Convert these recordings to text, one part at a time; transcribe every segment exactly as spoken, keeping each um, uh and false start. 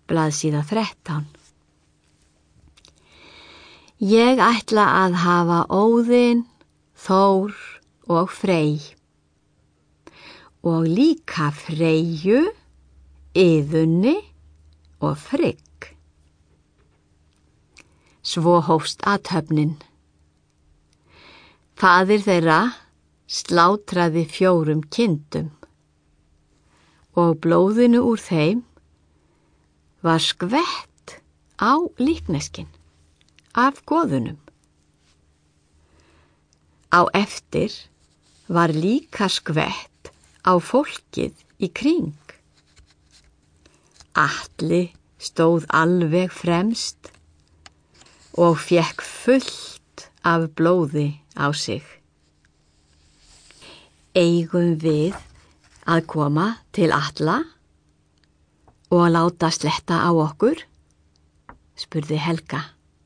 blaðsíða þrettán. Ég ætla að hafa Óðin, Þór og Frey og líka Freyju, Iðunni og Frigg. Svo hófst athöfnin. Faðir þeirra slátraði fjórum kindum og blóðinu úr þeim var skvett á líkneskinn af goðunum. Á eftir var líka skvett á fólkið í kring. Atli stóð alveg fremst og fékk fullt af blóði á sig. Eigum við að koma til Atla og láta sletta á okkur? Spurði Helga.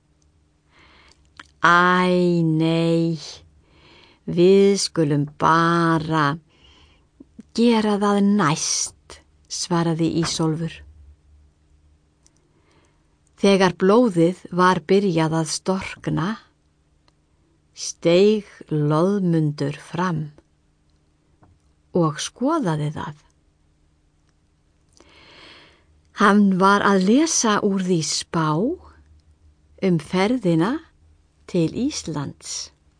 Æ, nei, við skulum bara gera það næst, svaraði Ísólfur. Þegar blóðið var byrjað að storkna, steig Loðmundur fram og skoðaði það. Hann var að lesa úr því spá um ferðina til Íslands.